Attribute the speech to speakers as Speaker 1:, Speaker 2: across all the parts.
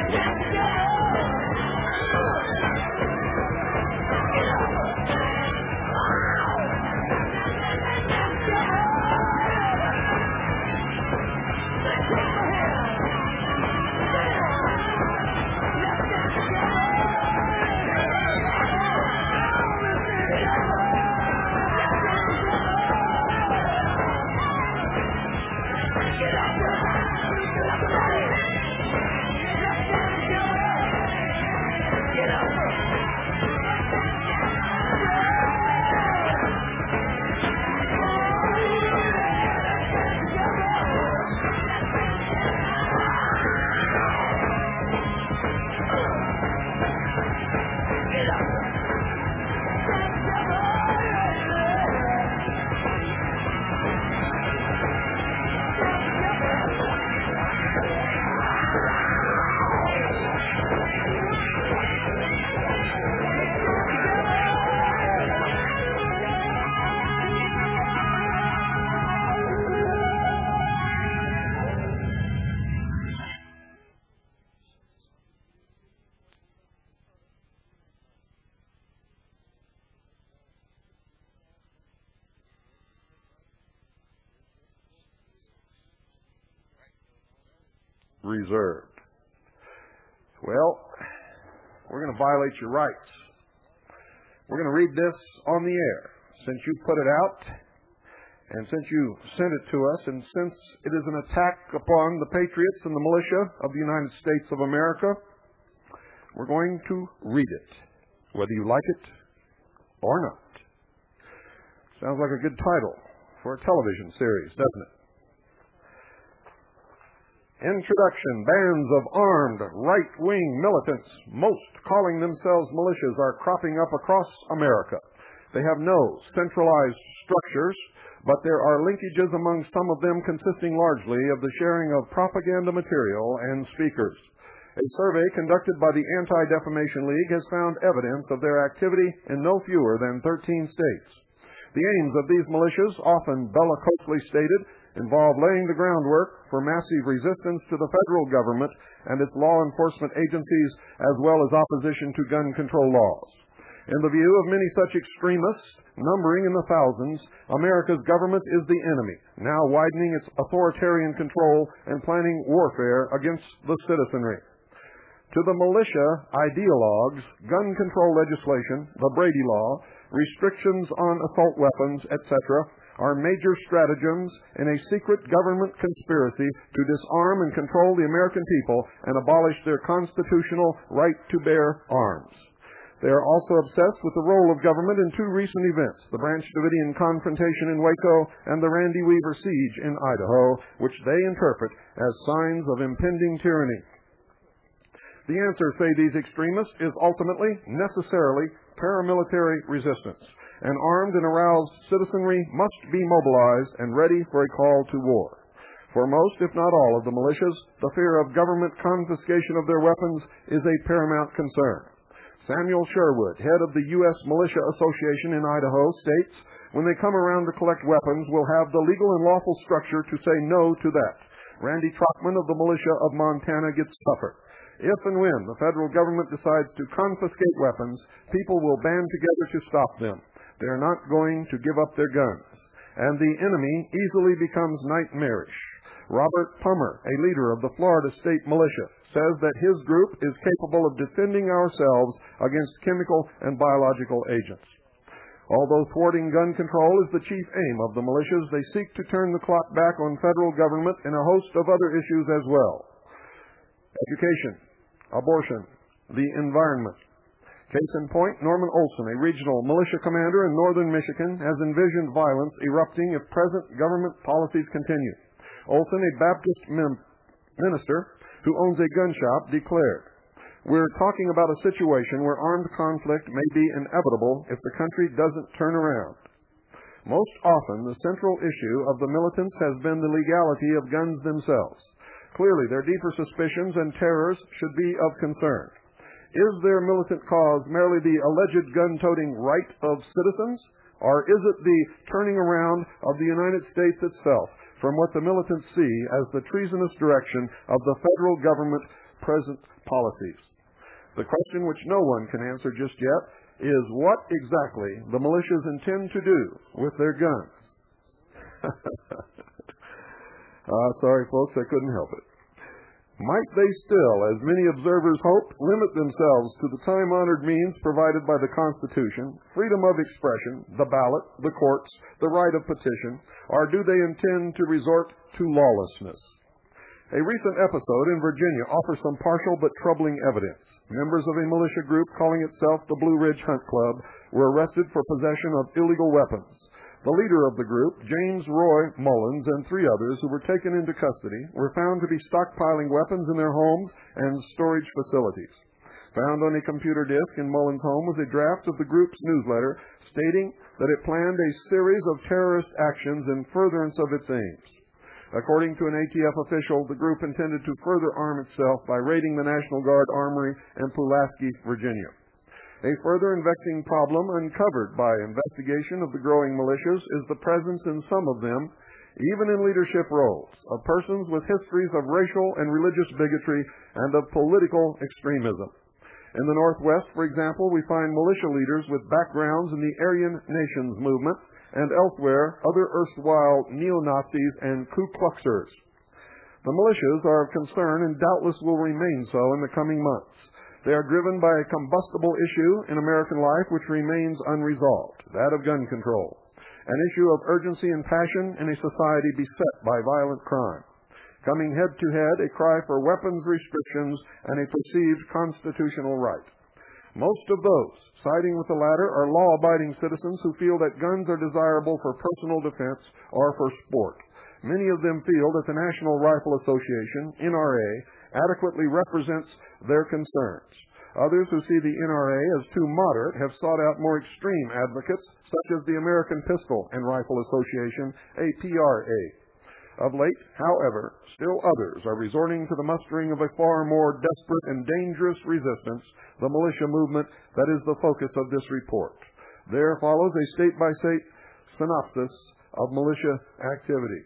Speaker 1: Reserved. Well, we're going to violate your rights. We're going to read this on the air. Since you put it out, and since you sent it to us, and since it is an attack upon the patriots and the militia of the United States of America, we're going to read it, whether you like it or not. Sounds like a good title for a television series, doesn't it? Introduction. Bands of armed right-wing militants, most calling themselves militias, are cropping up across America. They have no centralized structures, but there are linkages among some of them consisting largely of the sharing of propaganda material and speakers. A survey conducted by the Anti-Defamation League has found evidence of their activity in no fewer than 13 states. The aims of these militias, often bellicosely stated, involve laying the groundwork for massive resistance to the federal government and its law enforcement agencies, as well as opposition to gun control laws. In the view of many such extremists, numbering in the thousands, America's government is the enemy, now widening its authoritarian control and planning warfare against the citizenry. To the militia ideologues, gun control legislation, the Brady Law, restrictions on assault weapons, etc., are major stratagems in a secret government conspiracy to disarm and control the American people and abolish their constitutional right to bear arms. They are also obsessed with the role of government in two recent events, the Branch Davidian confrontation in Waco and the Randy Weaver siege in Idaho, which they interpret as signs of impending tyranny. The answer, say these extremists, is ultimately, necessarily, paramilitary resistance. And armed and aroused citizenry must be mobilized and ready for a call to war. For most, if not all, of the militias, the fear of government confiscation of their weapons is a paramount concern. Samuel Sherwood, head of the U.S. Militia Association in Idaho, states, when they come around to collect weapons, we'll have the legal and lawful structure to say no to that. Randy Trockman of the militia of Montana gets tougher. If and when the federal government decides to confiscate weapons, people will band together to stop them. They are not going to give up their guns. And the enemy easily becomes nightmarish. Robert Pummer, a leader of the Florida State Militia, says that his group is capable of defending ourselves against chemical and biological agents. Although thwarting gun control is the chief aim of the militias, they seek to turn the clock back on federal government in a host of other issues as well. Education, abortion, the environment. Case in point, Norman Olson, a regional militia commander in northern Michigan, has envisioned violence erupting if present government policies continue. Olson, a Baptist minister who owns a gun shop, declared, "We're talking about a situation where armed conflict may be inevitable if the country doesn't turn around." Most often, the central issue of the militants has been the legality of guns themselves. Clearly, their deeper suspicions and terrors should be of concern. Is their militant cause merely the alleged gun-toting right of citizens, or is it the turning around of the United States itself from what the militants see as the treasonous direction of the federal government present policies. The question which no one can answer just yet is what exactly the militias intend to do with their guns. Sorry, folks, I couldn't help it. Might they still, as many observers hope, limit themselves to the time-honored means provided by the Constitution, freedom of expression, the ballot, the courts, the right of petition, or do they intend to resort to lawlessness? A recent episode in Virginia offers some partial but troubling evidence. Members of a militia group calling itself the Blue Ridge Hunt Club were arrested for possession of illegal weapons. The leader of the group, James Roy Mullins, and 3 others who were taken into custody were found to be stockpiling weapons in their homes and storage facilities. Found on a computer disk in Mullins' home was a draft of the group's newsletter stating that it planned a series of terrorist actions in furtherance of its aims. According to an ATF official, the group intended to further arm itself by raiding the National Guard Armory in Pulaski, Virginia. A further and vexing problem uncovered by investigation of the growing militias is the presence in some of them, even in leadership roles, of persons with histories of racial and religious bigotry and of political extremism. In the Northwest, for example, we find militia leaders with backgrounds in the Aryan Nations movement, and elsewhere, other erstwhile neo-Nazis and Ku Kluxers. The militias are of concern and doubtless will remain so in the coming months. They are driven by a combustible issue in American life which remains unresolved, that of gun control, an issue of urgency and passion in a society beset by violent crime. Coming head-to-head, a cry for weapons restrictions and a perceived constitutional right. Most of those siding with the latter are law-abiding citizens who feel that guns are desirable for personal defense or for sport. Many of them feel that the National Rifle Association, NRA, adequately represents their concerns. Others who see the NRA as too moderate have sought out more extreme advocates, such as the American Pistol and Rifle Association, APRA. Of late, however, still others are resorting to the mustering of a far more desperate and dangerous resistance, the militia movement that is the focus of this report. There follows a state-by-state synopsis of militia activity.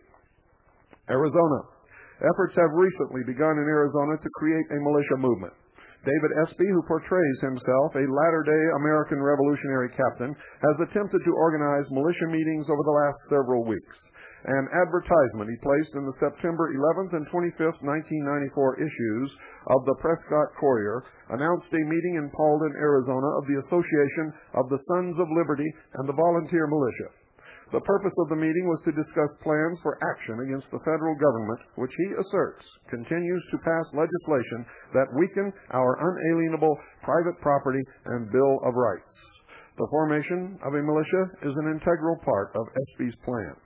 Speaker 1: Arizona. Efforts have recently begun in Arizona to create a militia movement. David Espy, who portrays himself a latter-day American Revolutionary captain, has attempted to organize militia meetings over the last several weeks. An advertisement he placed in the September 11th and 25th, 1994 issues of the Prescott Courier announced a meeting in Paulden, Arizona of the Association of the Sons of Liberty and the Volunteer Militia. The purpose of the meeting was to discuss plans for action against the federal government, which he asserts continues to pass legislation that weaken our unalienable private property and Bill of Rights. The formation of a militia is an integral part of Espy's plan.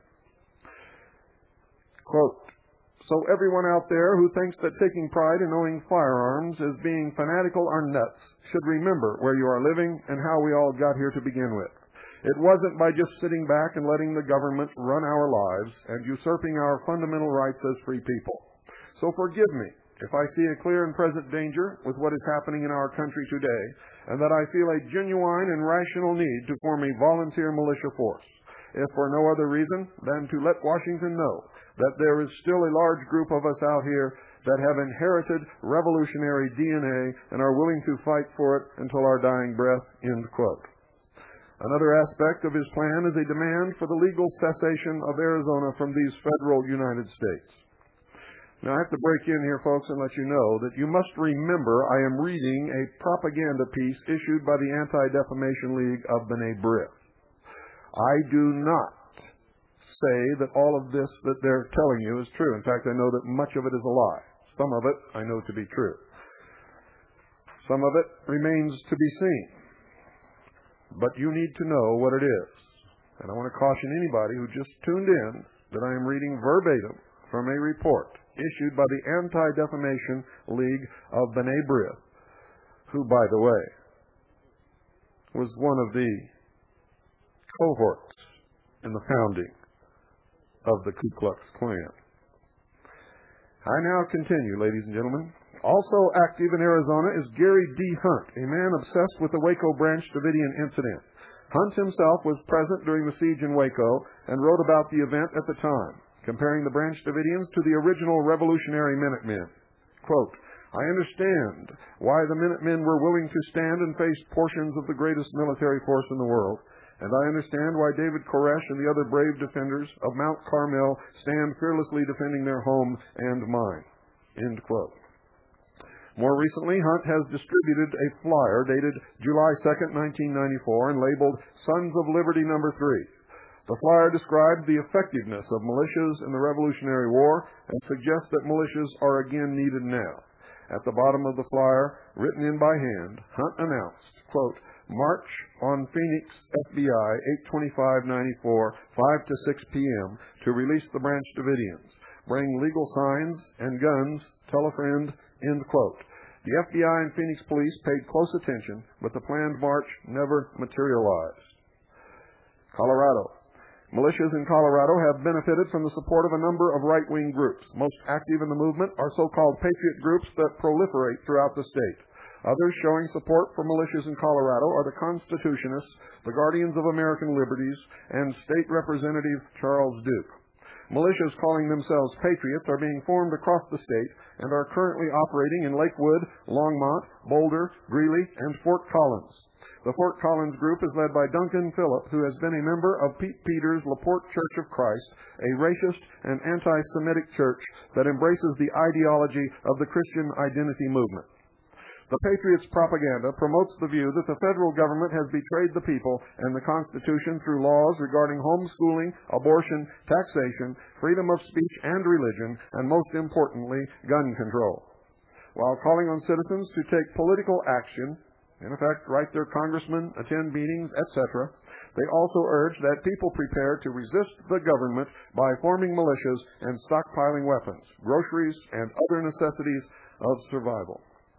Speaker 1: Quote, so everyone out there who thinks that taking pride in owning firearms is being fanatical or nuts should remember where you are living and how we all got here to begin with. It wasn't by just sitting back and letting the government run our lives and usurping our fundamental rights as free people. So forgive me if I see a clear and present danger with what is happening in our country today, and that I feel a genuine and rational need to form a volunteer militia force, if for no other reason than to let Washington know that there is still a large group of us out here that have inherited revolutionary DNA and are willing to fight for it until our dying breath, end quote. Another aspect of his plan is a demand for the legal cessation of Arizona from these federal United States. Now, I have to break in here, folks, and let you know that you must remember I am reading a propaganda piece issued by the Anti-Defamation League of B'nai B'rith. I do not say that all of this that they're telling you is true. In fact, I know that much of it is a lie. Some of it I know to be true. Some of it remains to be seen. But you need to know what it is. And I want to caution anybody who just tuned in that I am reading verbatim from a report issued by the Anti-Defamation League of B'nai B'rith, who, by the way, was one of the cohorts in the founding of the Ku Klux Klan. I now continue, ladies and gentlemen. Also active in Arizona is Gary D. Hunt, a man obsessed with the Waco Branch Davidian incident. Hunt himself was present during the siege in Waco and wrote about the event at the time, comparing the Branch Davidians to the original Revolutionary Minutemen. Quote, I understand why the Minutemen were willing to stand and face portions of the greatest military force in the world, and I understand why David Koresh and the other brave defenders of Mount Carmel stand fearlessly defending their home and mine." End quote. More recently, Hunt has distributed a flyer dated July 2nd, 1994, and labeled Sons of Liberty No. 3. The flyer described the effectiveness of militias in the Revolutionary War and suggests that militias are again needed now. At the bottom of the flyer, written in by hand, Hunt announced, quote, "March on Phoenix, FBI, 8/25/94, 5 to 6 p.m. to release the Branch Davidians. Bring legal signs and guns. Tell a friend," end quote. The FBI and Phoenix police paid close attention, but the planned march never materialized. Colorado. Militias in Colorado have benefited from the support of a number of right-wing groups. Most active in the movement are so-called patriot groups that proliferate throughout the state. Others showing support for militias in Colorado are the Constitutionists, the Guardians of American Liberties, and State Representative Charles Duke. Militias calling themselves patriots are being formed across the state and are currently operating in Lakewood, Longmont, Boulder, Greeley, and Fort Collins. The Fort Collins group is led by Duncan Phillip, who has been a member of Pete Peters' LaPorte Church of Christ, a racist and anti-Semitic church that embraces the ideology of the Christian identity movement. The Patriots' propaganda promotes the view that the federal government has betrayed the people and the Constitution through laws regarding homeschooling, abortion, taxation, freedom of speech and religion, and most importantly, gun control. While calling on citizens to take political action, in effect, write their congressmen, attend meetings, etc., they also urge that people prepare to resist the government by forming militias and stockpiling weapons, groceries, and other necessities of survival.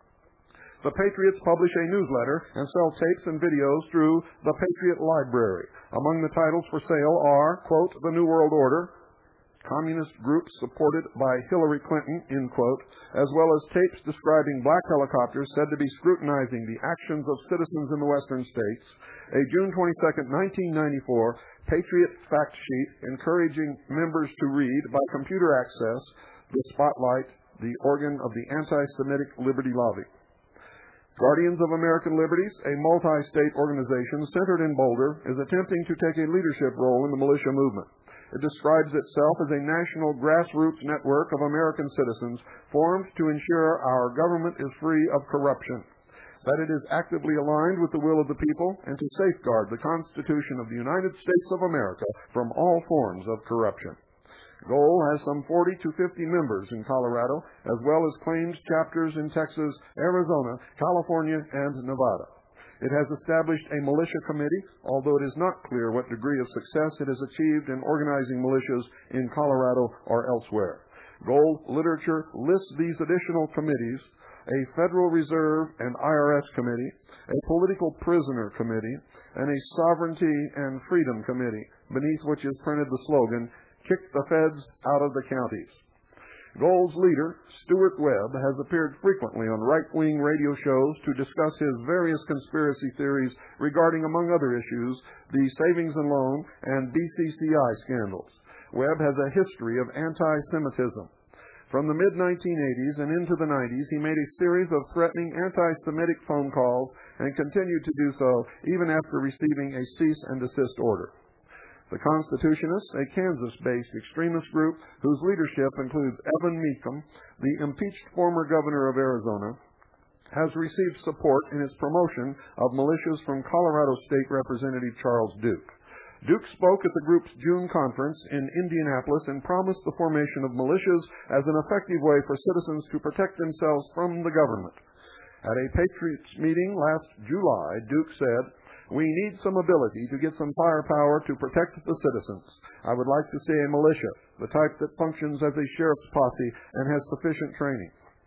Speaker 1: The Patriots publish a newsletter and sell tapes and videos through the Patriot Library. Among the titles for sale are, quote, "The New World Order," communist groups supported by Hillary Clinton, end quote, as well as tapes describing black helicopters said to be scrutinizing the actions of citizens in the western states, a June 22, 1994 Patriot fact sheet encouraging members to read by computer access the Spotlight, the organ of the Anti-Semitic Liberty Lobby. Guardians of American Liberties, a multi-state organization centered in Boulder, is attempting to take a leadership role in the militia movement. It describes itself as a national grassroots network of American citizens formed to ensure our government is free of corruption, that it is actively aligned with the will of the people, and to safeguard the Constitution of the United States of America from all forms of corruption. GOAL has some 40 to 50 members in Colorado, as well as claimed chapters in Texas, Arizona, California, and Nevada. It has established a militia committee, although it is not clear what degree of success it has achieved in organizing militias in Colorado or elsewhere. GOAL literature lists these additional committees: a Federal Reserve and IRS committee, a political prisoner committee, and a sovereignty and freedom committee, beneath which is printed the slogan, "Kick the feds out of the counties." GOAL's leader, Stuart Webb, has appeared frequently on right-wing radio shows to discuss his various conspiracy theories regarding, among other issues, the savings and loan and BCCI scandals. Webb has a history of anti-Semitism. From the mid-1980s and into the 90s, he made a series of threatening anti-Semitic phone calls and continued to do so even after receiving a cease and desist order. The Constitutionists, a Kansas-based extremist group whose leadership includes Evan Mecham, the impeached former governor of Arizona, has received support in its promotion of militias from Colorado State Representative Charles Duke. Duke spoke at the group's June conference in Indianapolis and promised the formation of militias as an effective way for citizens to protect themselves from the government. At a Patriots meeting last July, Duke said, "We need some ability to get some firepower to protect the citizens. I would like to see a militia, the type that functions as a sheriff's posse and has sufficient training."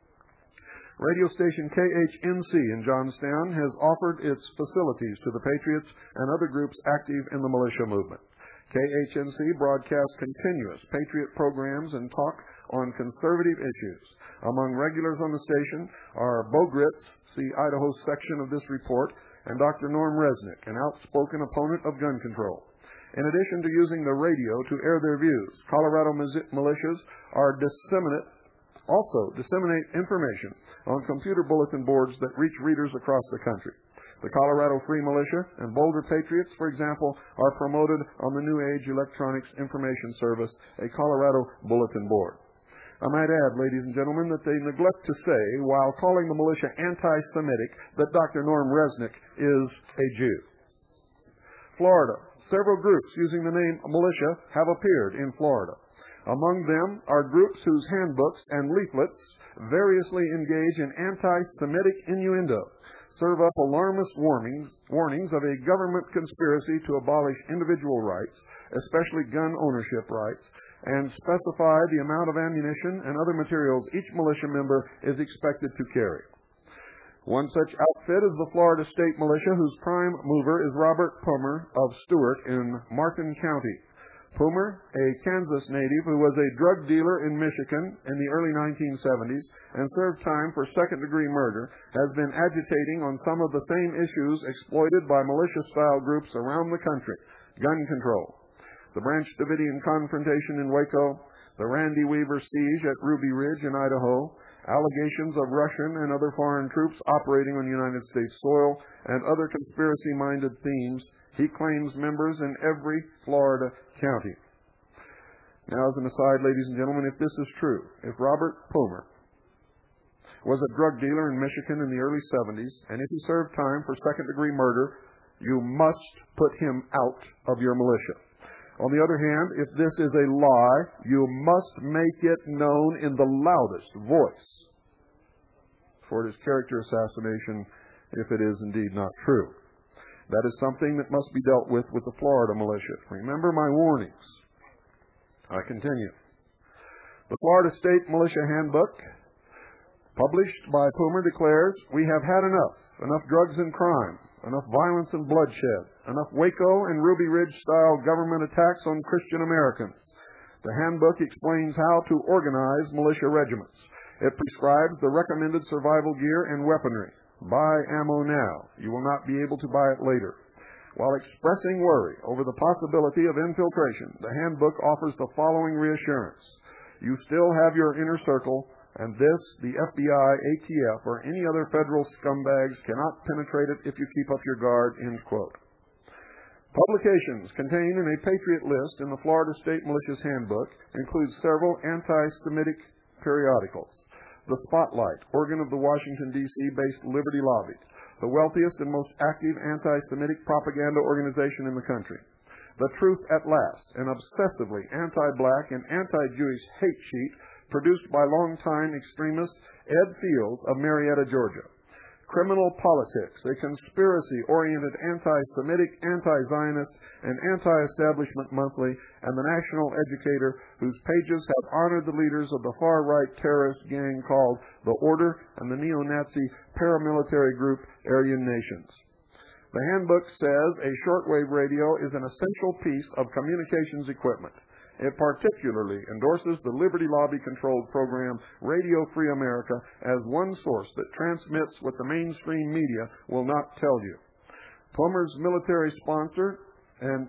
Speaker 1: Radio station KHNC in Johnstown has offered its facilities to the Patriots and other groups active in the militia movement. KHNC broadcasts continuous Patriot programs and talk on conservative issues. Among regulars on the station are Bo Gritz, see Idaho's section of this report, and Dr. Norm Resnick, an outspoken opponent of gun control. In addition to using the radio to air their views, Colorado militias are disseminate Also, disseminate information on computer bulletin boards that reach readers across the country. The Colorado Free Militia and Boulder Patriots, for example, are promoted on the New Age Electronics Information Service, a Colorado bulletin board. I might add, ladies and gentlemen, that they neglect to say, while calling the militia anti-Semitic, that Dr. Norm Resnick is a Jew. Florida. Several groups using the name militia have appeared in Florida. Among them are groups whose handbooks and leaflets variously engage in anti-Semitic innuendo, serve up alarmist warnings of a government conspiracy to abolish individual rights, especially gun ownership rights, and specify the amount of ammunition and other materials each militia member is expected to carry. One such outfit is the Florida State Militia, whose prime mover is Robert Pummer of Stewart in Martin County. Pummer, a Kansas native who was a drug dealer in Michigan in the early 1970s and served time for second-degree murder, has been agitating on some of the same issues exploited by militia-style groups around the country: gun control, the Branch Davidian confrontation in Waco, the Randy Weaver siege at Ruby Ridge in Idaho, allegations of Russian and other foreign troops operating on United States soil, and other conspiracy-minded themes. He claims members in every Florida county. Now, as an aside, ladies and gentlemen, if this is true, if Robert Pummer was a drug dealer in Michigan in the early 70s, and if he served time for second-degree murder, you must put him out of your militia. On the other hand, if this is a lie, you must make it known in the loudest voice, for it is character assassination if it is indeed not true. That is something that must be dealt with the Florida militia. Remember my warnings. I continue. The Florida State Militia Handbook, published by Pummer, declares, "We have had enough drugs and crime, enough violence and bloodshed, enough Waco and Ruby Ridge-style government attacks on Christian Americans." The handbook explains how to organize militia regiments. It prescribes the recommended survival gear and weaponry. Buy ammo now. You will not be able to buy it later. While expressing worry over the possibility of infiltration, the handbook offers the following reassurance: you still have your inner circle, and this, the FBI, ATF, or any other federal scumbags cannot penetrate it if you keep up your guard, end quote. Publications contained in a Patriot list in the Florida State Militia's Handbook include several anti-Semitic periodicals. The Spotlight, organ of the Washington, D.C.-based Liberty Lobby, the wealthiest and most active anti-Semitic propaganda organization in the country. The Truth at Last, an obsessively anti-black and anti-Jewish hate sheet produced by longtime extremist Ed Fields of Marietta, Georgia. Criminal Politics, a conspiracy-oriented anti-Semitic, anti-Zionist, and anti-establishment monthly, and the National Educator, whose pages have honored the leaders of the far-right terrorist gang called The Order and the neo-Nazi paramilitary group Aryan Nations. The handbook says a shortwave radio is an essential piece of communications equipment. It particularly endorses the Liberty Lobby-controlled program Radio Free America as one source that transmits what the mainstream media will not tell you. Pummer's militia sponsored an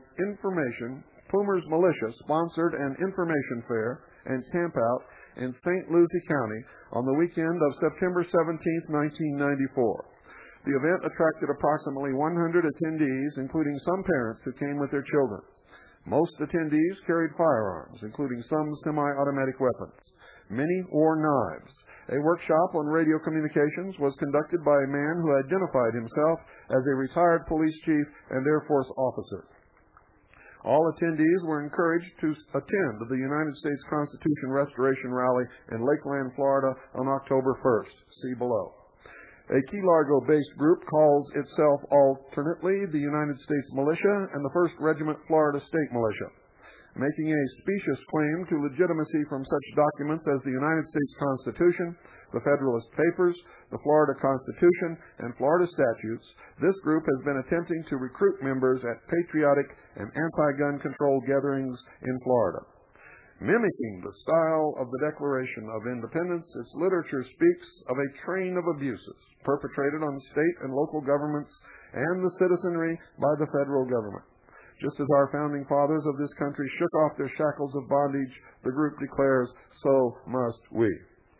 Speaker 1: information fair and campout in St. Lucie County on the weekend of September 17, 1994. The event attracted approximately 100 attendees, including some parents who came with their children. Most attendees carried firearms, including some semi-automatic weapons. Many wore knives. A workshop on radio communications was conducted by a man who identified himself as a retired police chief and Air Force officer. All attendees were encouraged to attend the United States Constitution Restoration Rally in Lakeland, Florida on October 1st. See below. A Key Largo-based group calls itself alternately the United States Militia and the 1st Regiment Florida State Militia, making a specious claim to legitimacy from such documents as the United States Constitution, the Federalist Papers, the Florida Constitution, and Florida statutes. This group has been attempting to recruit members at patriotic and anti-gun control gatherings in Florida. Mimicking the style of the Declaration of Independence, its literature speaks of a train of abuses perpetrated on state and local governments and the citizenry by the federal government. Just as our founding fathers of this country shook off their shackles of bondage, the group declares, so must we.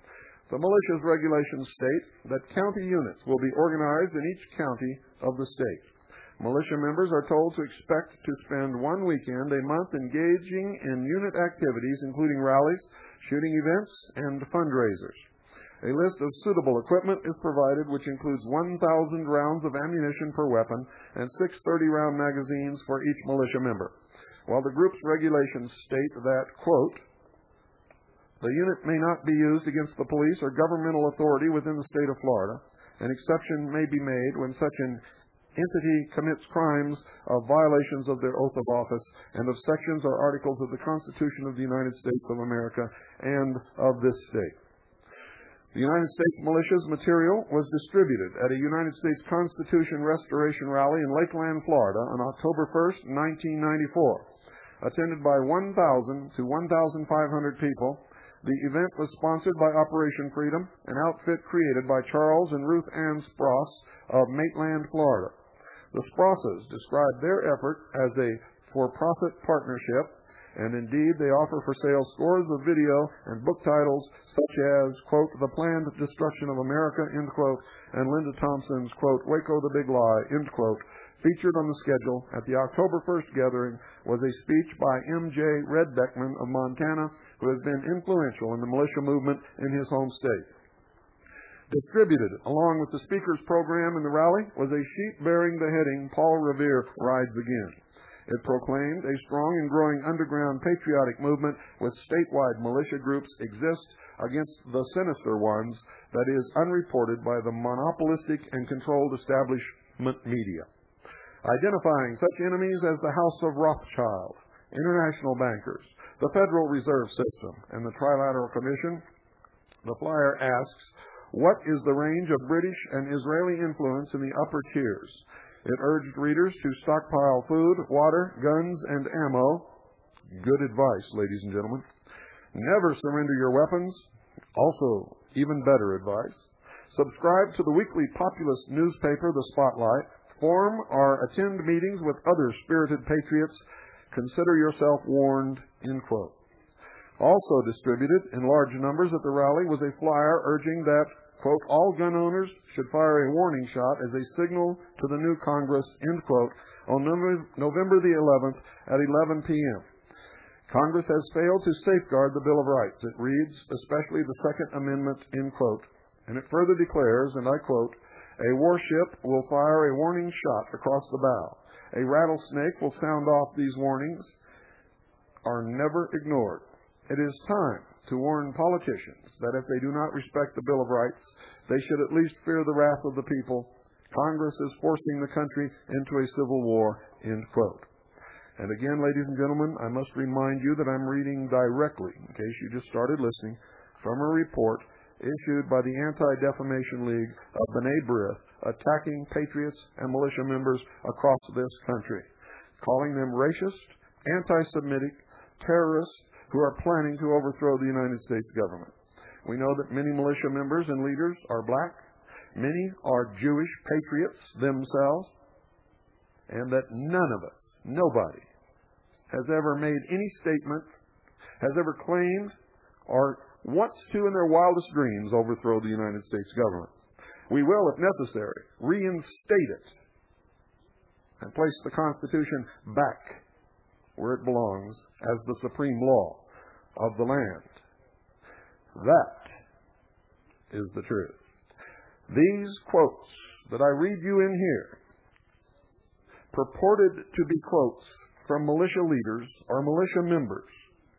Speaker 1: The militia's regulations state that county units will be organized in each county of the state. Militia members are told to expect to spend one weekend a month engaging in unit activities, including rallies, shooting events, and fundraisers. A list of suitable equipment is provided, which includes 1,000 rounds of ammunition per weapon and 6 30-round magazines for each militia member. While the group's regulations state that, quote, the unit may not be used against the police or governmental authority within the state of Florida. An exception may be made when such an entity commits crimes of violations of their oath of office and of sections or articles of the Constitution of the United States of America and of this state. The United States Militia's material was distributed at a United States Constitution Restoration rally in Lakeland, Florida on October 1st, 1994. Attended by 1,000 to 1,500 people, the event was sponsored by Operation Freedom, an outfit created by Charles and Ruth Ann Spross of Maitland, Florida. The Sprosses described their effort as a for-profit partnership, and indeed they offer for sale scores of video and book titles such as, quote, The Planned Destruction of America, end quote, and Linda Thompson's, quote, Waco the Big Lie, end quote. Featured on the schedule at the October 1st gathering was a speech by M.J. Red Beckman of Montana, who has been influential in the militia movement in his home state. Distributed along with the speaker's program in the rally was a sheet bearing the heading, Paul Revere Rides Again. It proclaimed a strong and growing underground patriotic movement with statewide militia groups exist against the sinister ones that is unreported by the monopolistic and controlled establishment media. Identifying such enemies as the House of Rothschild, international bankers, the Federal Reserve System, and the Trilateral Commission, the flyer asks, what is the range of British and Israeli influence in the upper tiers? It urged readers to stockpile food, water, guns, and ammo. Good advice, ladies and gentlemen. Never surrender your weapons. Also, even better advice. Subscribe to the weekly populist newspaper, The Spotlight. Form or attend meetings with other spirited patriots. Consider yourself warned, end quote. Also distributed in large numbers at the rally was a flyer urging that, quote, all gun owners should fire a warning shot as a signal to the new Congress, end quote, on November the 11th at 11 p.m. Congress has failed to safeguard the Bill of Rights. It reads, especially the Second Amendment, end quote. And it further declares, and I quote, a warship will fire a warning shot across the bow. A rattlesnake will sound off. These warnings are never ignored. It is time to warn politicians that if they do not respect the Bill of Rights, they should at least fear the wrath of the people. Congress is forcing the country into a civil war, end quote. And again, ladies and gentlemen, I must remind you that I'm reading directly, in case you just started listening, from a report issued by the Anti-Defamation League of B'nai B'rith, attacking patriots and militia members across this country, calling them racist, anti-Semitic, terrorists who are planning to overthrow the United States government. We know that many militia members and leaders are black, many are Jewish patriots themselves, and that none of us, nobody, has ever made any statement, has ever claimed, or wants to in their wildest dreams overthrow the United States government. We will, if necessary, reinstate it and place the Constitution back where it belongs as the supreme law of the land. That is the truth. These quotes that I read you in here, purported to be quotes from militia leaders or militia members,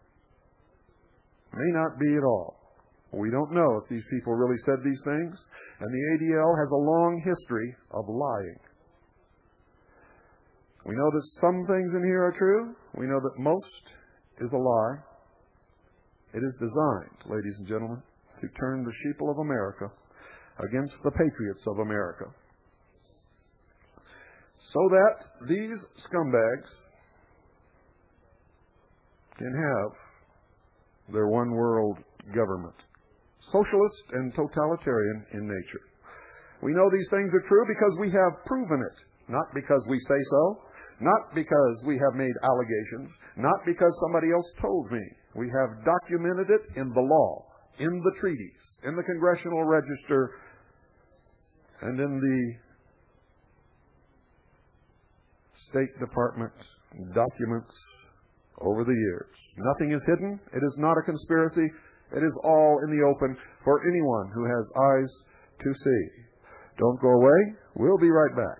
Speaker 1: may not be at all. We don't know if these people really said these things, and the ADL has a long history of lying. We know that some things in here are true. We know that most is a lie. It is designed, ladies and gentlemen, to turn the sheeple of America against the patriots of America, so that these scumbags can have their one world government, socialist and totalitarian in nature. We know these things are true because we have proven it, not because we say so, not because we have made allegations, not because somebody else told me. We have documented it in the law, in the treaties, in the Congressional Register, and in the State Department documents over the years. Nothing is hidden. It is not a conspiracy. It is all in the open for anyone who has eyes to see. Don't go away. We'll be right back.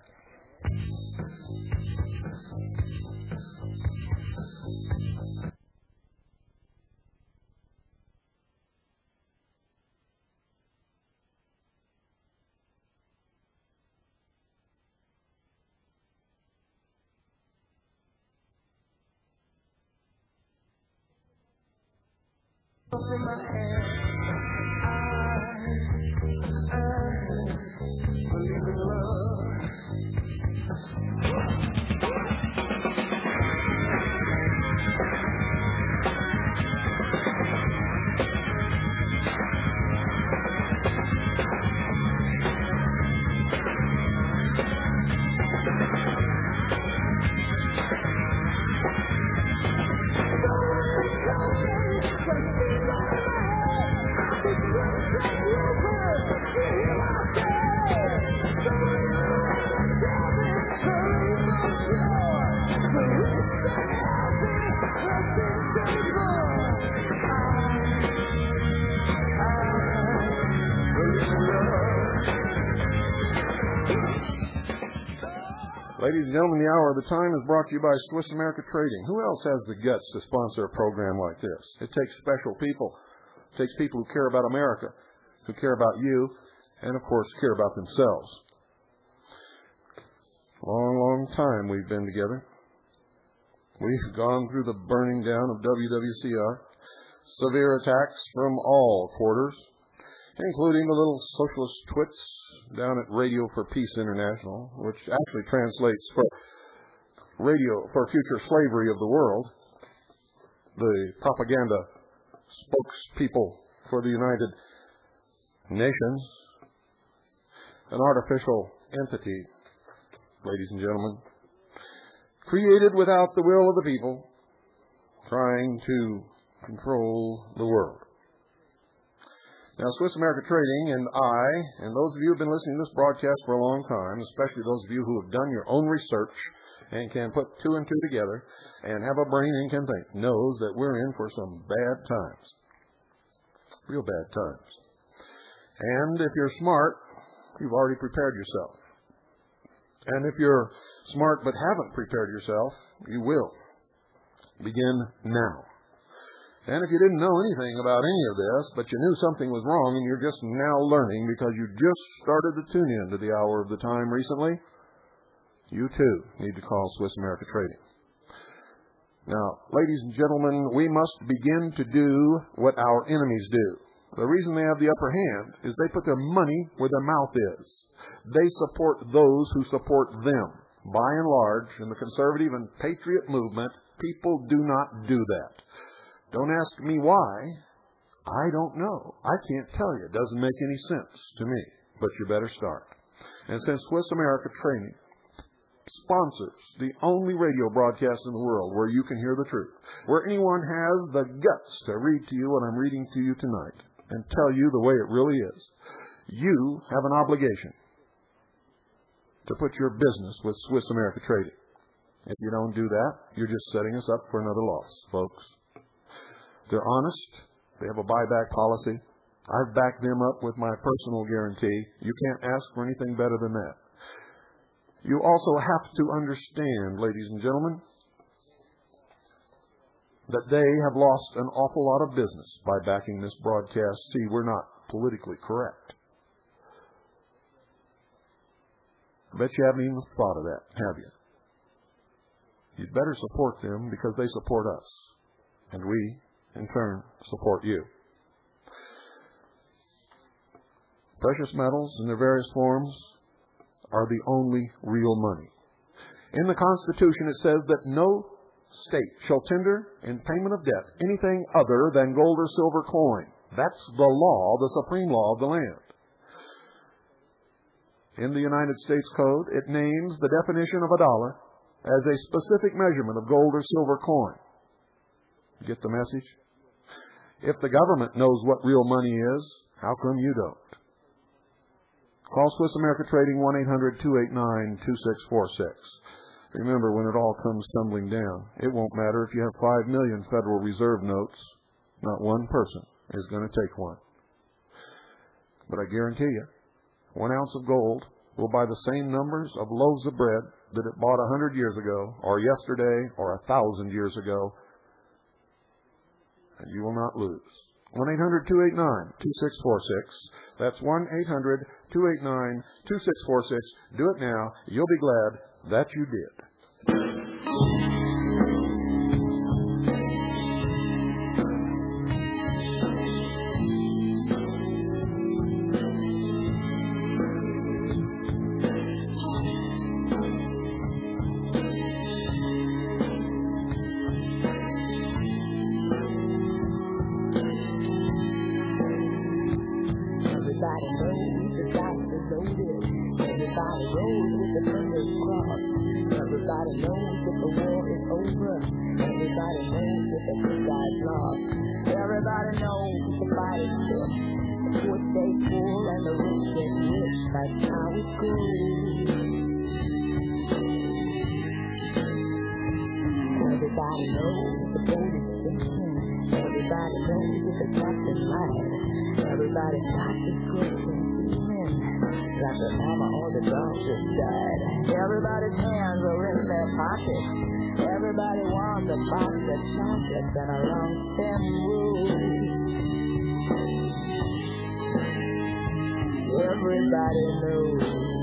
Speaker 2: In my hand, I believe in love.
Speaker 1: Ladies and gentlemen, the Hour of the Time is brought to you by Swiss America Trading. Who else has the guts to sponsor a program like this? It takes special people. It takes people who care about America, who care about you, and, of course, care about themselves. Long time we've been together. We've gone through the burning down of WWCR, severe attacks from all quarters, including the little socialist twits down at Radio for Peace International, which actually translates for Radio for Future Slavery of the World, the propaganda spokespeople for the United Nations, an artificial entity, ladies and gentlemen, created without the will of the people, trying to control the world. Now, Swiss America Trading and I, and those of you who have been listening to this broadcast for a long time, especially those of you who have done your own research and can put two and two together and have a brain and can think, knows that we're in for some bad times. Real bad times. And if you're smart, you've already prepared yourself. And if you're smart but haven't prepared yourself, you will. Begin now. And if you didn't know anything about any of this, but you knew something was wrong and you're just now learning because you just started to tune in to the Hour of the Time recently, you too need to call Swiss America Trading. Now, ladies and gentlemen, we must begin to do what our enemies do. The reason they have the upper hand is they put their money where their mouth is. They support those who support them. By and large, in the conservative and patriot movement, people do not do that. Don't ask me why. I don't know. I can't tell you. It doesn't make any sense to me. But you better start. And since Swiss America Trading sponsors the only radio broadcast in the world where you can hear the truth, where anyone has the guts to read to you what I'm reading to you tonight and tell you the way it really is, you have an obligation to put your business with Swiss America Trading. If you don't do that, you're just setting us up for another loss, folks. They're honest. They have a buyback policy. I've backed them up with my personal guarantee. You can't ask for anything better than that. You also have to understand, ladies and gentlemen, that they have lost an awful lot of business by backing this broadcast. See, we're not politically correct. I bet you haven't even thought of that, have you? You'd better support them because they support us. And we, in turn, support you. Precious metals in their various forms are the only real money. In the Constitution, it says that no state shall tender in payment of debt anything other than gold or silver coin. That's the law, the supreme law of the land. In the United States Code, it names the definition of a dollar as a specific measurement of gold or silver coin. Get the message? If the government knows what real money is, how come you don't? Call Swiss America Trading 1-800-289-2646. Remember, when it all comes tumbling down, it won't matter if you have 5 million Federal Reserve notes. Not one person is going to take one. But I guarantee you, 1 ounce of gold will buy the same numbers of loaves of bread that it bought 100 years ago, or yesterday, or 1,000 years ago, and you will not lose. 1-800-289-2646. That's 1-800-289-2646. Do it now. You'll be glad that you did.
Speaker 2: Everybody's hands are in their pockets. Everybody wants a box of chocolates and a long stem rose. Everybody knows.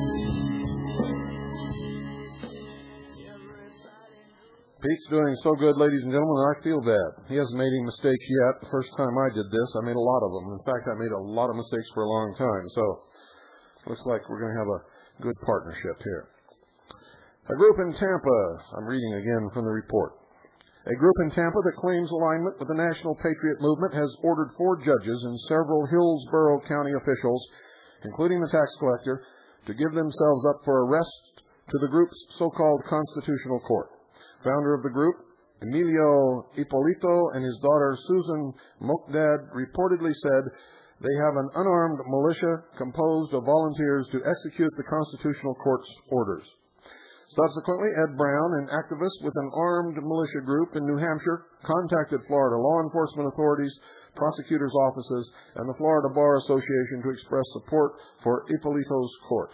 Speaker 1: Pete's doing so good, ladies and gentlemen, I feel bad. He hasn't made any mistakes yet. The first time I did this, I made a lot of them. In fact, I made a lot of mistakes for a long time. So, looks like we're going to have a good partnership here. A group in Tampa, I'm reading again from the report. A group in Tampa that claims alignment with the National Patriot Movement has ordered 4 judges and several Hillsborough County officials, including the tax collector, to give themselves up for arrest to the group's so-called Constitutional Court. Founder of the group, Emilio Ippolito, and his daughter Susan Mokdad reportedly said they have an unarmed militia composed of volunteers to execute the Constitutional Court's orders. Subsequently, Ed Brown, an activist with an armed militia group in New Hampshire, contacted Florida law enforcement authorities, prosecutors' offices, and the Florida Bar Association to express support for Ippolito's court.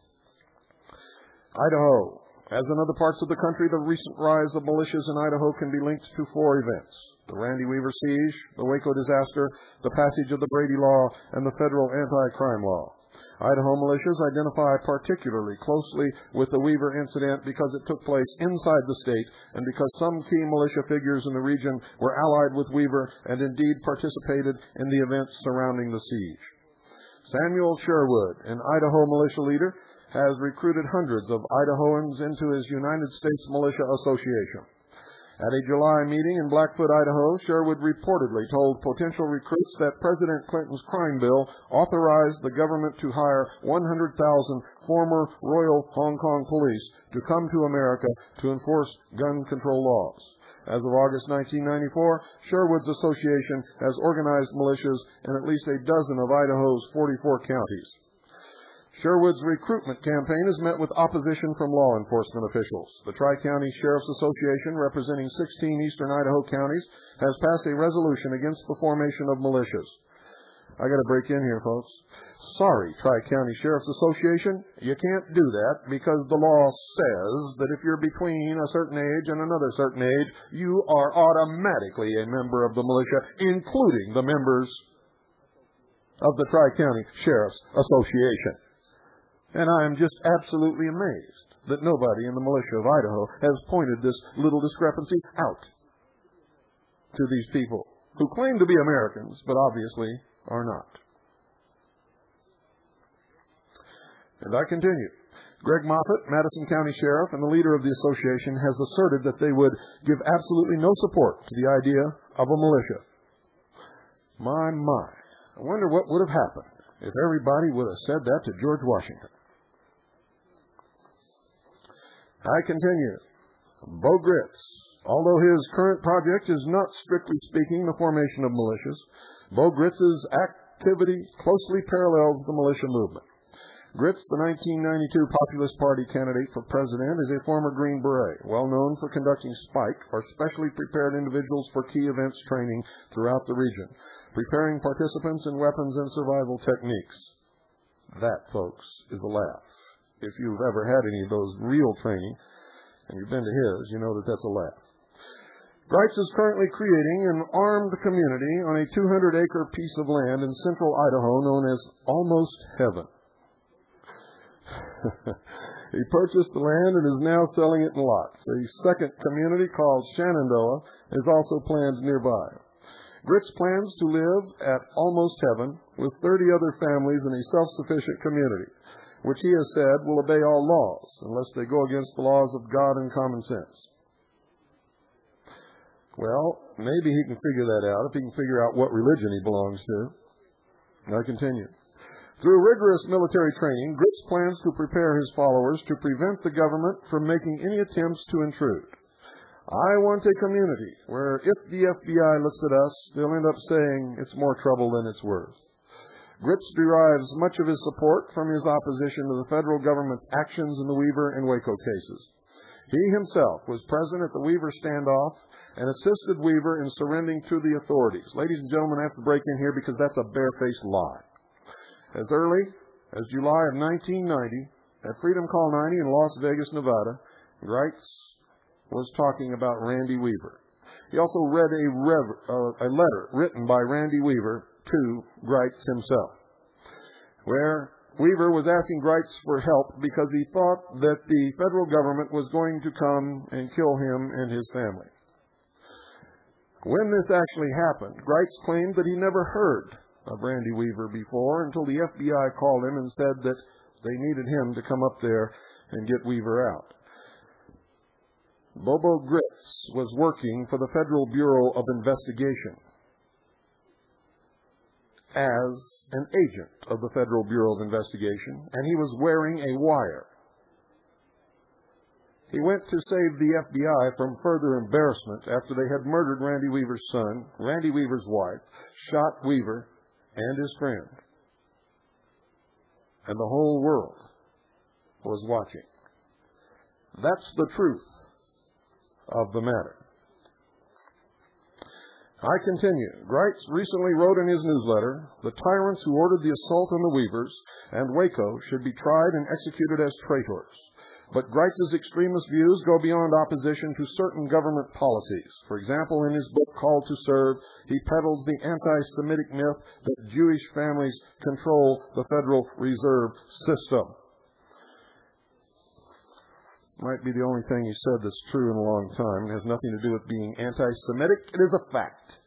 Speaker 1: Idaho. As in other parts of the country, the recent rise of militias in Idaho can be linked to 4 events: the Randy Weaver siege, the Waco disaster, the passage of the Brady Law, and the federal anti-crime law. Idaho militias identify particularly closely with the Weaver incident because it took place inside the state and because some key militia figures in the region were allied with Weaver and indeed participated in the events surrounding the siege. Samuel Sherwood, an Idaho militia leader, has recruited hundreds of Idahoans into his United States Militia Association. At a July meeting in Blackfoot, Idaho, Sherwood reportedly told potential recruits that President Clinton's crime bill authorized the government to hire 100,000 former Royal Hong Kong police to come to America to enforce gun control laws. As of August 1994, Sherwood's association has organized militias in at least a dozen of Idaho's 44 counties. Sherwood's recruitment campaign has met with opposition from law enforcement officials. The Tri-County Sheriff's Association, representing 16 eastern Idaho counties, has passed a resolution against the formation of militias. I got to break in here, folks. Sorry, Tri-County Sheriff's Association, you can't do that because the law says that if you're between a certain age and another certain age, you are automatically a member of the militia, including the members of the Tri-County Sheriff's Association. And I am just absolutely amazed that nobody in the militia of Idaho has pointed this little discrepancy out to these people who claim to be Americans, but obviously are not. And I continue. Greg Moffett, Madison County Sheriff and the leader of the association, has asserted that they would give absolutely no support to the idea of a militia. My. I wonder what would have happened if everybody would have said that to George Washington. I continue. Bo Gritz, Although his current project is not strictly speaking the formation of militias, Bo Gritz's activity closely parallels the militia movement. Gritz, the 1992 Populist Party candidate for president, is a former Green Beret, well known for conducting spike or specially prepared individuals for key events training throughout the region, preparing participants in weapons and survival techniques. That, folks, is a laugh. If you've ever had any of those real training, and you've been to his, you know that that's a laugh. Greitz is currently creating an armed community on a 200-acre piece of land in central Idaho known as Almost Heaven. He purchased the land and is now selling it in lots. A second community called Shenandoah is also planned nearby. Gritz plans to live at Almost Heaven with 30 other families in a self-sufficient community, which he has said will obey all laws unless they go against the laws of God and common sense. Well, maybe he can figure that out if he can figure out what religion he belongs to. I continue. Through rigorous military training, Gritz plans to prepare his followers to prevent the government from making any attempts to intrude. I want a community where if the FBI looks at us, they'll end up saying it's more trouble than it's worth. Gritz derives much of his support from his opposition to the federal government's actions in the Weaver and Waco cases. He himself was present at the Weaver standoff and assisted Weaver in surrendering to the authorities. Ladies and gentlemen, I have to break in here because that's a barefaced lie. As early as July of 1990, at Freedom Call 90 in Las Vegas, Nevada, Greitz was talking about Randy Weaver. He also read a letter written by Randy Weaver to Greitz himself, where Weaver was asking Greitz for help because he thought that the federal government was going to come and kill him and his family. When this actually happened, Greitz claimed that he never heard of Randy Weaver before until the FBI called him and said that they needed him to come up there and get Weaver out. Bobo Gritz was working for the Federal Bureau of Investigation as an agent of the Federal Bureau of Investigation, and he was wearing a wire. He went to save the FBI from further embarrassment after they had murdered Randy Weaver's son, Randy Weaver's wife, shot Weaver and his friend. And the whole world was watching. That's the truth of the matter. I continue. Greitz recently wrote in his newsletter, the tyrants who ordered the assault on the Weavers and Waco should be tried and executed as traitors. But Greitz's extremist views go beyond opposition to certain government policies. For example, in his book Called to Serve, he peddles the anti-Semitic myth that Jewish families control the Federal Reserve System. Might be the only thing he said that's true in a long time. It has nothing to do with being anti-Semitic. It is a fact.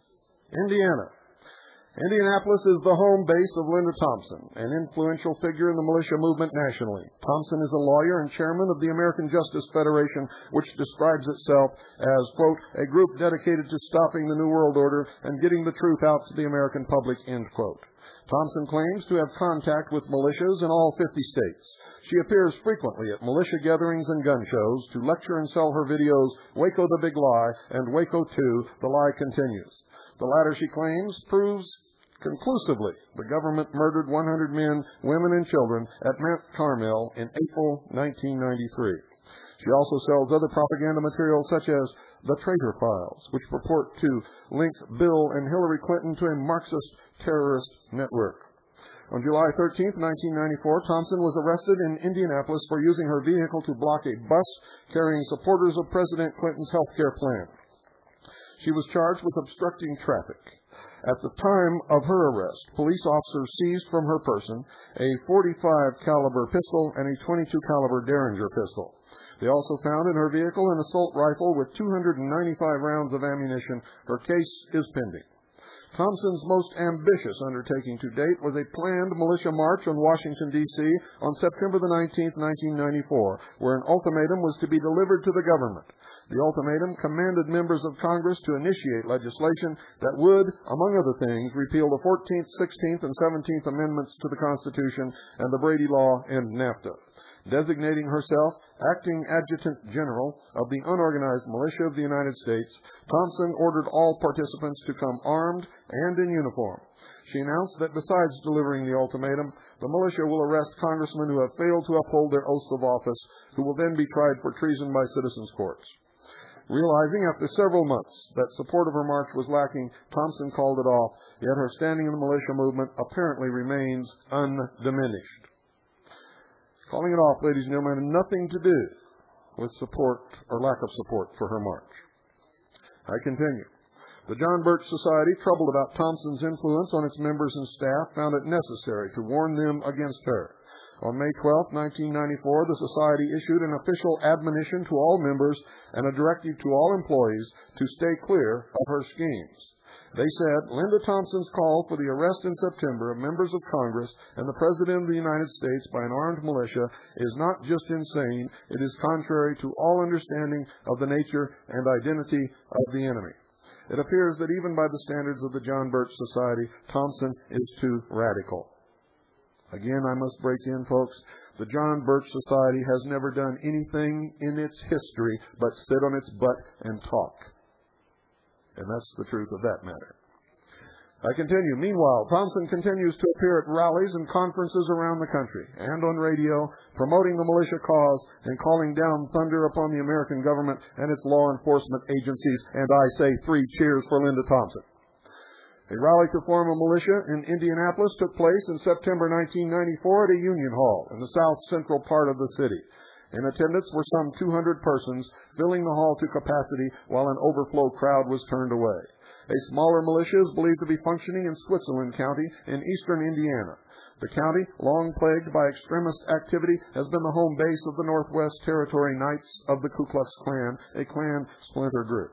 Speaker 1: Indianapolis is the home base of Linda Thompson, an influential figure in the militia movement nationally. Thompson is a lawyer and chairman of the American Justice Federation, which describes itself as, quote, a group dedicated to stopping the New World Order and getting the truth out to the American public, end quote. Thompson claims to have contact with militias in all 50 states. She appears frequently at militia gatherings and gun shows to lecture and sell her videos, Waco the Big Lie and Waco 2, The Lie Continues. The latter, she claims, proves conclusively the government murdered 100 men, women, and children at Mount Carmel in April 1993. She also sells other propaganda material such as the Traitor Files, which purport to link Bill and Hillary Clinton to a Marxist terrorist network. On July 13, 1994, Thompson was arrested in Indianapolis for using her vehicle to block a bus carrying supporters of President Clinton's health care plan. She was charged with obstructing traffic. At the time of her arrest, police officers seized from her person a .45 caliber pistol and a .22 caliber Derringer pistol. They also found in her vehicle an assault rifle with 295 rounds of ammunition. Her case is pending. Thompson's most ambitious undertaking to date was a planned militia march on Washington, D.C. on September the 19th, 1994, where an ultimatum was to be delivered to the government. The ultimatum commanded members of Congress to initiate legislation that would, among other things, repeal the 14th, 16th, and 17th Amendments to the Constitution and the Brady Law and NAFTA. Designating herself acting adjutant general of the unorganized militia of the United States, Thompson ordered all participants to come armed and in uniform. She announced that besides delivering the ultimatum, the militia will arrest congressmen who have failed to uphold their oaths of office, who will then be tried for treason by citizens' courts. Realizing after several months that support of her march was lacking, Thompson called it off, yet her standing in the militia movement apparently remains undiminished. Calling it off, ladies and gentlemen, had nothing to do with support or lack of support for her march. I continue. The John Birch Society, troubled about Thompson's influence on its members and staff, found it necessary to warn them against her. On May 12, 1994, the Society issued an official admonition to all members and a directive to all employees to stay clear of her schemes. They said, Linda Thompson's call for the arrest in September of members of Congress and the President of the United States by an armed militia is not just insane, it is contrary to all understanding of the nature and identity of the enemy. It appears that even by the standards of the John Birch Society, Thompson is too radical. Again, I must break in, folks. The John Birch Society has never done anything in its history but sit on its butt and talk. And that's the truth of that matter. I continue. Meanwhile, Thompson continues to appear at rallies and conferences around the country and on radio, promoting the militia cause and calling down thunder upon the American government and its law enforcement agencies. And I say 3 cheers for Linda Thompson. A rally to form a militia in Indianapolis took place in September 1994 at a Union Hall in the south central part of the city. In attendance were some 200 persons, filling the hall to capacity while an overflow crowd was turned away. A smaller militia is believed to be functioning in Switzerland County in eastern Indiana. The county, long plagued by extremist activity, has been the home base of the Northwest Territory Knights of the Ku Klux Klan, a Klan splinter group.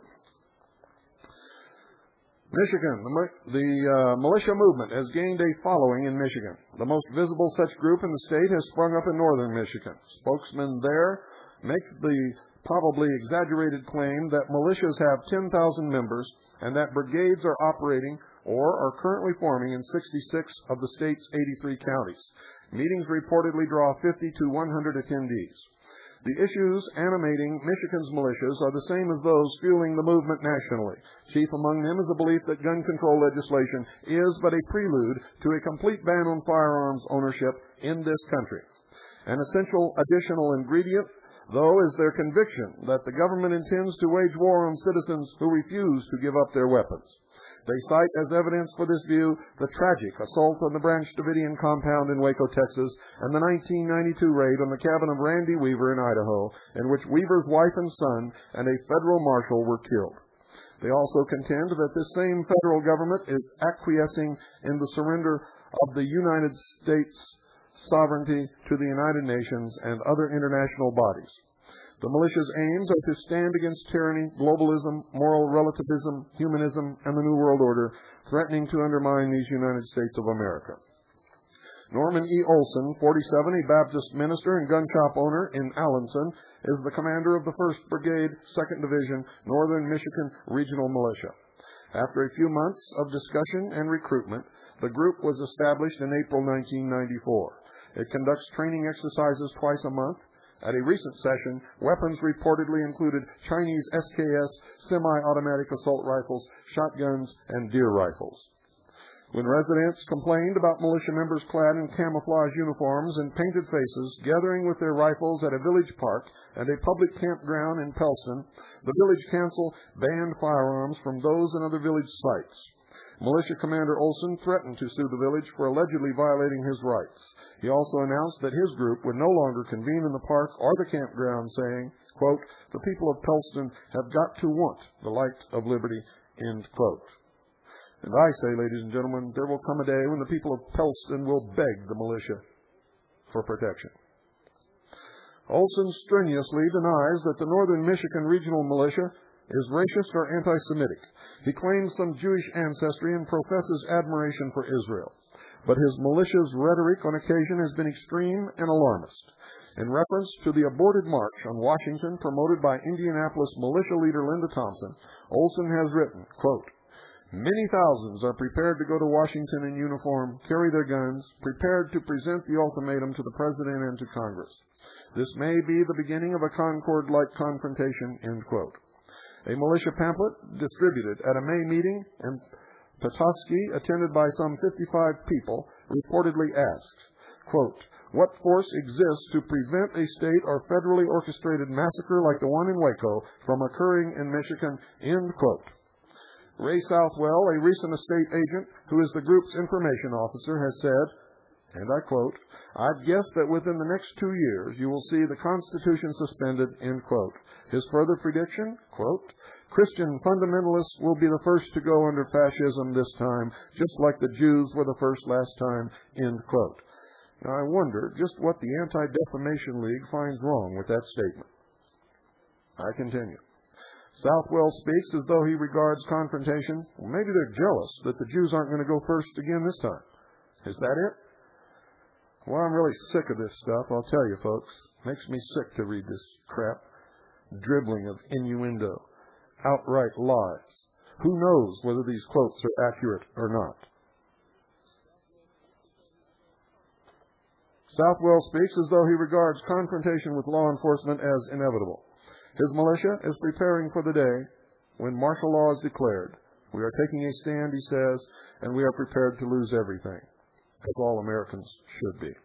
Speaker 1: Michigan. The militia movement has gained a following in Michigan. The most visible such group in the state has sprung up in northern Michigan. Spokesmen there make the probably exaggerated claim that militias have 10,000 members and that brigades are operating or are currently forming in 66 of the state's 83 counties. Meetings reportedly draw 50 to 100 attendees. The issues animating Michigan's militias are the same as those fueling the movement nationally. Chief among them is a belief that gun control legislation is but a prelude to a complete ban on firearms ownership in this country. An essential additional ingredient, though, is their conviction that the government intends to wage war on citizens who refuse to give up their weapons. They cite as evidence for this view the tragic assault on the Branch Davidian compound in Waco, Texas, and the 1992 raid on the cabin of Randy Weaver in Idaho, in which Weaver's wife and son and a federal marshal were killed. They also contend that this same federal government is acquiescing in the surrender of the United States sovereignty to the United Nations and other international bodies. The militia's aims are to stand against tyranny, globalism, moral relativism, humanism, and the New World Order, threatening to undermine these United States of America. Norman E. Olson, 47, a Baptist minister and gun shop owner in Allenson, is the commander of the 1st Brigade, 2nd Division, Northern Michigan Regional Militia. After a few months of discussion and recruitment, the group was established in April 1994. It conducts training exercises twice a month. At a recent session, weapons reportedly included Chinese SKS semi-automatic assault rifles, shotguns, and deer rifles. When residents complained about militia members clad in camouflage uniforms and painted faces gathering with their rifles at a village park and a public campground in Pellston, the village council banned firearms from those and other village sites. Militia Commander Olson threatened to sue the village for allegedly violating his rights. He also announced that his group would no longer convene in the park or the campground, saying, quote, "The people of Pellston have got to want the light of liberty," end quote. And I say, ladies and gentlemen, there will come a day when the people of Pellston will beg the militia for protection. Olson strenuously denies that the Northern Michigan Regional Militia is racist or anti-Semitic. He claims some Jewish ancestry and professes admiration for Israel. But his militia's rhetoric on occasion has been extreme and alarmist. In reference to the aborted march on Washington promoted by Indianapolis militia leader Linda Thompson, Olson has written, quote, Many thousands are prepared to go to Washington in uniform, carry their guns, prepared to present the ultimatum to the President and to Congress. This may be the beginning of a Concord-like confrontation, end quote. A militia pamphlet distributed at a May meeting in Petoskey, attended by some 55 people, reportedly asked, quote, "What force exists to prevent a state or federally orchestrated massacre like the one in Waco from occurring in Michigan?" End quote. Ray Southwell, a recent estate agent who is the group's information officer, has said, and I quote, "I'd guess that within the next 2 years you will see the Constitution suspended," end quote. His further prediction, quote, "Christian fundamentalists will be the first to go under fascism this time, just like the Jews were the first last time," end quote. Now I wonder just what the Anti-Defamation League finds wrong with that statement. I continue. Southwell speaks as though he regards confrontation. Well, maybe they're jealous that the Jews aren't going to go first again this time. Is that it? Well, I'm really sick of this stuff, I'll tell you, folks. Makes me sick to read this crap. Dribbling of innuendo. Outright lies. Who knows whether these quotes are accurate or not? Southwell speaks as though he regards confrontation with law enforcement as inevitable. His militia is preparing for the day when martial law is declared. We are taking a stand, he says, and we are prepared to lose everything, as all Americans should be.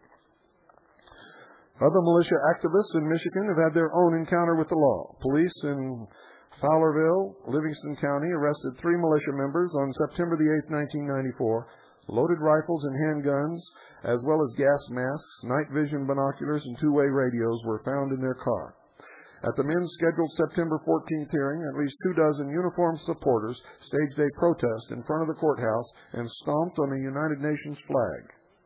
Speaker 1: Other militia activists in Michigan have had their own encounter with the law. Police in Fowlerville, Livingston County, arrested 3 militia members on September the 8th, 1994. Loaded rifles and handguns, as well as gas masks, night vision binoculars, and two-way radios were found in their car. At the men's scheduled September 14th hearing, at least 24 uniformed supporters staged a protest in front of the courthouse and stomped on the United Nations flag.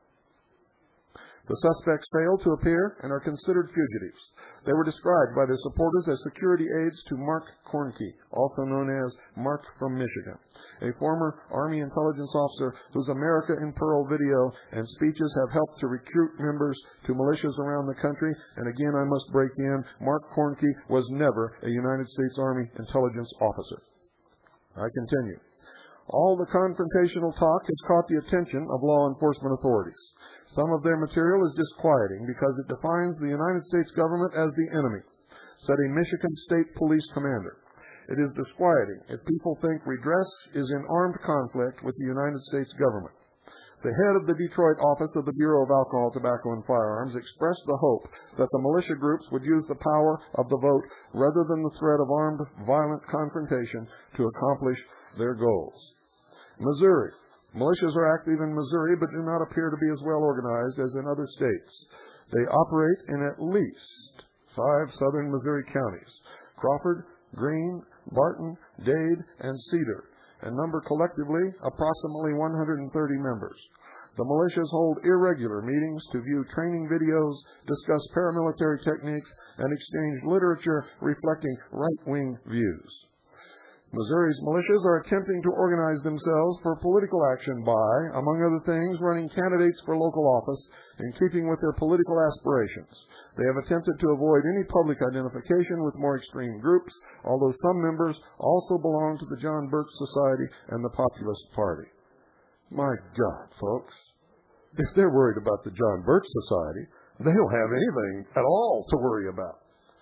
Speaker 1: The suspects failed to appear and are considered fugitives. They were described by their supporters as security aides to Mark Kornke, also known as Mark from Michigan, a former Army intelligence officer whose America in Pearl video and speeches have helped to recruit members to militias around the country. And again, I must break in, Mark Kornke was never a United States Army intelligence officer. I continue. All the confrontational talk has caught the attention of law enforcement authorities. Some of their material is disquieting because it defines the United States government as the enemy, said a Michigan State Police commander. It is disquieting if people think redress is in armed conflict with the United States government. The head of the Detroit office of the Bureau of Alcohol, Tobacco, and Firearms expressed the hope that the militia groups would use the power of the vote rather than the threat of armed, violent confrontation to accomplish their goals. Missouri. Militias are active in Missouri but do not appear to be as well organized as in other states. They operate in at least 5 southern Missouri counties: Crawford, Greene, Barton, Dade, and Cedar, and number collectively approximately 130 members. The militias hold irregular meetings to view training videos, discuss paramilitary techniques, and exchange literature reflecting right-wing views. Missouri's militias are attempting to organize themselves for political action by, among other things, running candidates for local office in keeping with their political aspirations. They have attempted to avoid any public identification with more extreme groups, although some members also belong to the John Birch Society and the Populist Party. My God, folks, if they're worried about the John Birch Society, they don't have anything at all to worry about.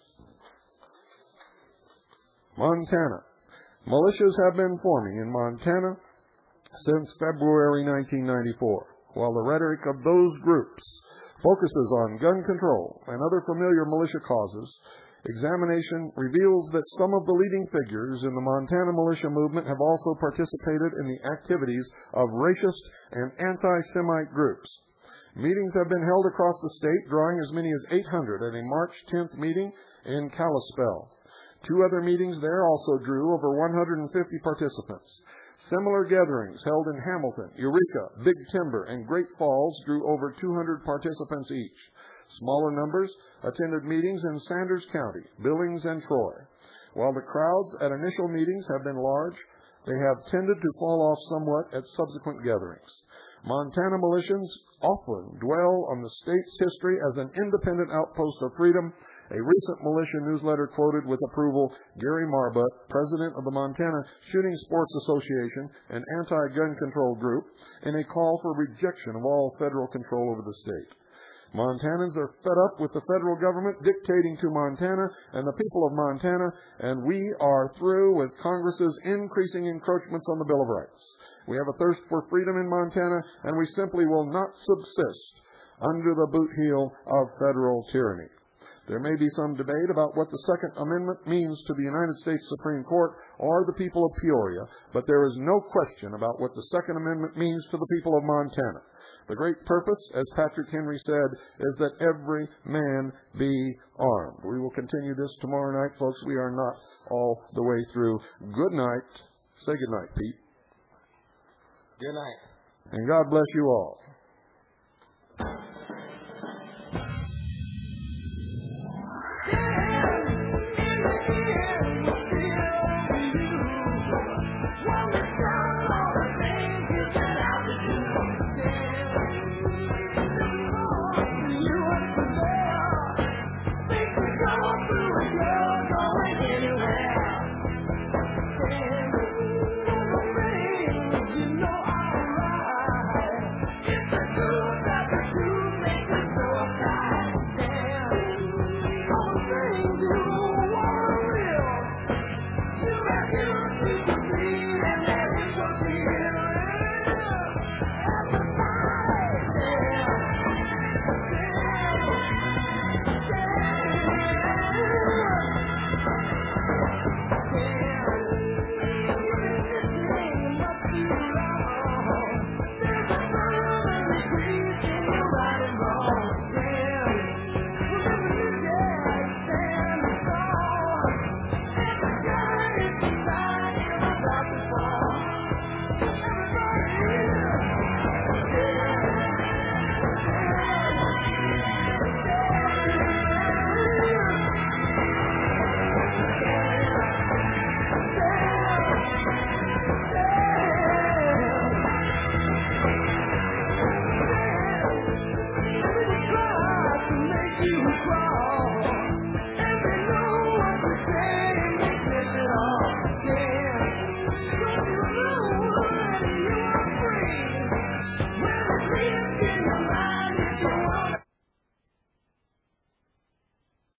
Speaker 1: Montana. Militias have been forming in Montana since February 1994. While the rhetoric of those groups focuses on gun control and other familiar militia causes, examination reveals that some of the leading figures in the Montana militia movement have also participated in the activities of racist and anti-Semite groups. Meetings have been held across the state, drawing as many as 800 at a March 10th meeting in Kalispell. 2 other meetings there also drew over 150 participants. Similar gatherings held in Hamilton, Eureka, Big Timber, and Great Falls drew over 200 participants each. Smaller numbers attended meetings in Sanders County, Billings, and Troy. While the crowds at initial meetings have been large, they have tended to fall off somewhat at subsequent gatherings. Montana militias often dwell on the state's history as an independent outpost of freedom A recent militia newsletter quoted with approval Gary Marbut, president of the Montana Shooting Sports Association, an anti-gun control group, in a call for rejection of all federal control over the state. Montanans are fed up with the federal government dictating to Montana and the people of Montana, and we are through with Congress's increasing encroachments on the Bill of Rights. We have a thirst for freedom in Montana, and we simply will not subsist under the boot heel of federal tyranny. There may be some debate about what the Second Amendment means to the United States Supreme Court or the people of Peoria, but there is no question about what the Second Amendment means to the people of Montana. The great purpose, as Patrick Henry said, is that every man be armed. We will continue this tomorrow night, folks. We are not all the way through. Good night. Say good night, Pete.
Speaker 3: Good night.
Speaker 1: And God bless you all.